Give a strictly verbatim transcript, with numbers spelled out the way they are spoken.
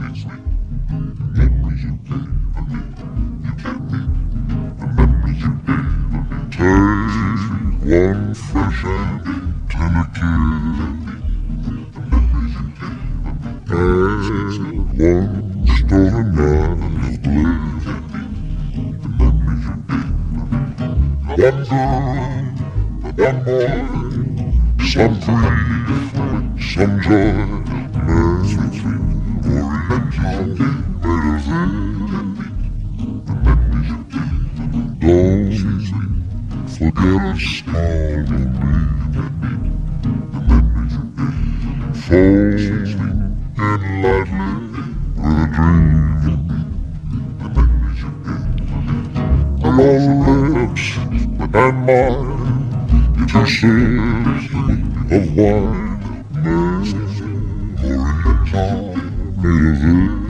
Memories you gave me, you gave me the memories you gave me. Take one fresh and tender kiss. Add one stolen night of bliss. One girl, one boy, some grief, some joy. Don't forget a small relief. Fall in lightly with a dream. Your lips and mine, two sips of wine. Memories are made of this.